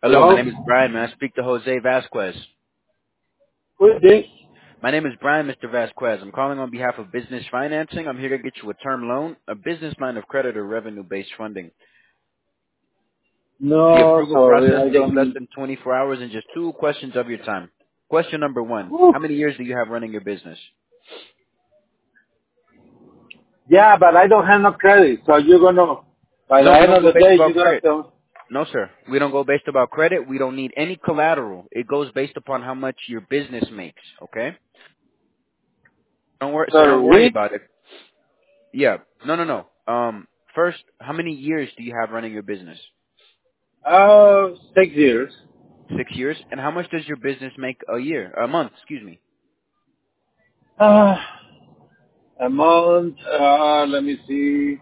Hello, my Hello? name is Brian. May I speak to Jose Vasquez? Who is this? My name is Brian, Mr. Vasquez. I'm calling on behalf of Business Financing. I'm here to get you a term loan, a business line of credit, or revenue-based funding. The No, approval sorry, process I takes don't less need. than 24 hours and just 2 questions of your time. Question number 1. Woo. How many years do you have running your business? Yeah, but I don't have no credit, so you're gonna, by the No, we end don't of go the based day, you're about gonna credit. tell, No, sir. We don't go based about credit. We don't need any collateral. It goes based upon how much your business makes, okay? So per don't worry week, about it. Yeah. No. First, how many years do you have running your business? 6 years. 6 years. And how much does your business make a year? A month, excuse me. Uh, a month, let me see,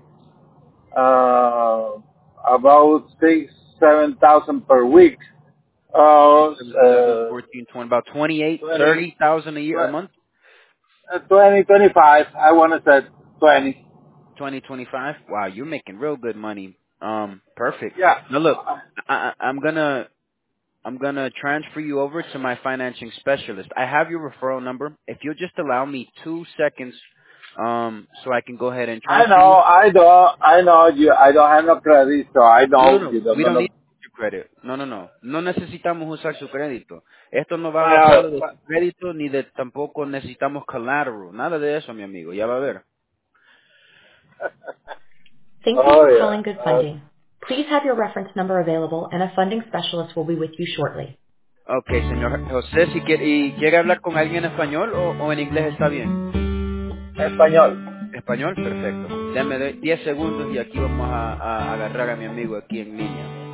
about 7,000 per week. Seven, 7, 14, 20, about 28, 20, 30,000 a year, a month? 20, 25, I wanna say 20. 20, 25? Wow, you're making real good money. Perfect. Yeah. Now look, I'm gonna transfer you over to my financing specialist. I have your referral number. If you'll just allow me 2 seconds, so I can go ahead and transfer you. I know you, I don't have no credit, so I know No. you don't We don't gonna, need your credit. No. No necesitamos usar su crédito. Esto no va uh, basado de su crédito ni de tampoco necesitamos collateral. Nada de eso, mi amigo. Ya va a ver. Thank you oh for yeah. calling Good Funding. Please have your reference number available and a funding specialist will be with you shortly. Okay, señor José, si quiere, ¿y quiere hablar con alguien en español o en inglés está bien? Español. Español, perfecto. Dame 10 segundos y aquí vamos a agarrar a mi amigo aquí en línea.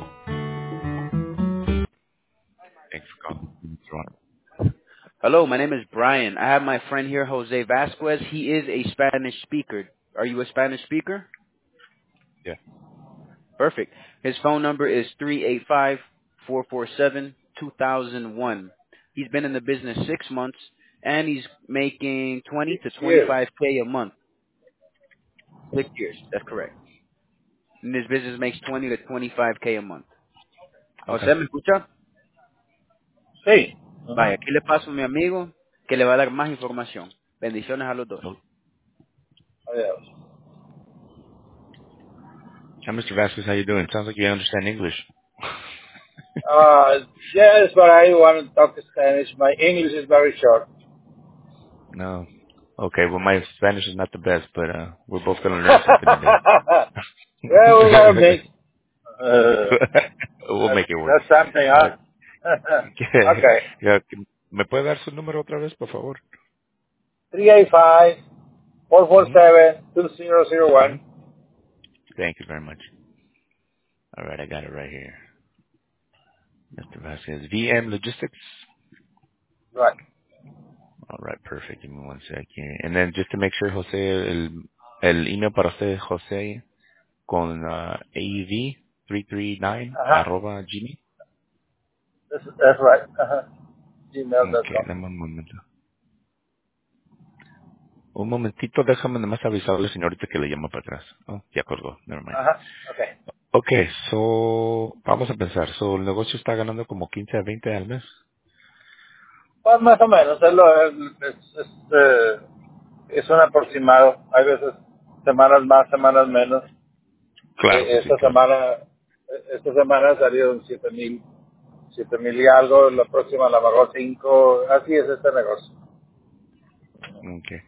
Thanks for calling. Hello, my name is Brian. I have my friend here, Jose Vasquez. He is a Spanish speaker. Are you a Spanish speaker? Yeah. Perfect. His phone number is 385-447-2001. He's been in the business 6 months, and he's making 20 to 6 years. 25K a month. 6 years, that's correct. And his business makes 20 to 25K a month. Okay. José, ¿me escucha? Sí. Vaya, aquí le paso a mi amigo que le va a dar más información. Bendiciones a los dos. So, Adiós. Mr. Vasquez, how you doing? Sounds like you understand English. Yes, but I want to talk Spanish. My English is very short. No. Okay, well, my Spanish is not the best, but we're both going to learn something today. Yeah, we gotta make, uh, We'll make it work. that's something, huh? Okay. Yeah, ¿Me puede dar su número otra vez, por favor? 385 Mm-hmm. 447 2001. Thank you very much. All right, I got it right here. Mr. Vasquez, VM Logistics. Right. All right, perfect. Give me one second. And then just to make sure, Jose, el email para usted, Jose, con AEV339 Uh-huh. @gmail. That's right. Uh-huh. Okay, Gmail.com. dame un momento. Un momentito, déjame nomás avisarle, señorita, que le llamo para atrás. Oh, ya colgó, never mind. Uh-huh. Okay. Okay, so, vamos a pensar. So, el negocio está ganando como 15 a 20 al mes. Pues más o menos, es un aproximado. Hay veces semanas más, semanas menos. Claro que sí, Esta claro. semana salieron 7,000 y algo, la próxima a lo mejor 5, así es este negocio. Okay.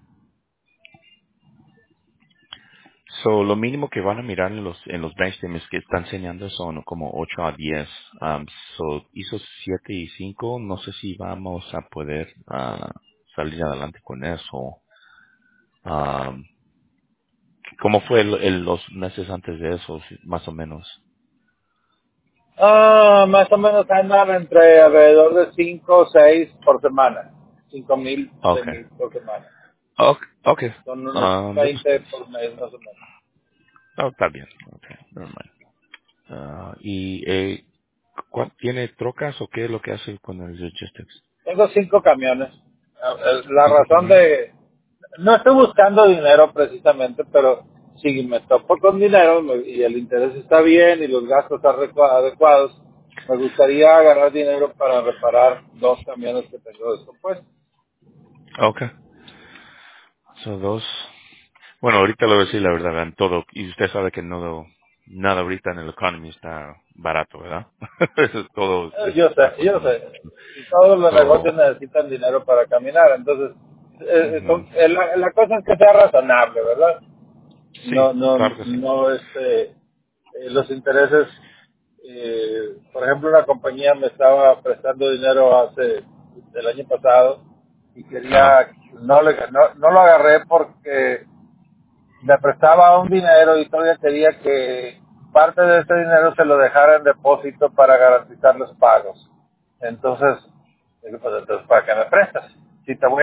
So, lo mínimo que van a mirar en los bank statements que están enseñando son como 8 a 10. So, hizo 7 y 5. No sé si vamos a poder salir adelante con eso. Um, ¿Cómo fue los meses antes de eso, más o menos? Más o menos andan entre alrededor de 5 o 6 por semana. 5,000, Okay. 6,000 por semana. Okay. Son unos 20 por mes más o menos. Está bien. Okay. Never mind. ¿Tiene trocas o qué es lo que hace con el logistics? Tengo 5 camiones. La 5 razón camiones. de... No estoy buscando dinero precisamente, pero si me topo con dinero y el interés está bien y los gastos están adecuados, Me gustaría agarrar dinero para reparar 2 camiones que tengo descompuestos. Okay. So, 2. Bueno, ahorita le voy a decir la verdad, vean todo. Y usted sabe que nada ahorita en el economy está barato, ¿verdad? Eso es todo Yo está sé. costando. Y todos los So, negocios necesitan dinero para caminar. Entonces, ujú. la cosa es que sea razonable, ¿verdad? Sí, claro que sí. Los intereses, por ejemplo, una compañía me estaba prestando dinero del año pasado y Ajá. no lo agarré porque me prestaba un dinero y todavía quería que parte de ese dinero se lo dejara en depósito para garantizar los pagos. Entonces, digo, pues entonces, ¿para qué me prestas? Si te voy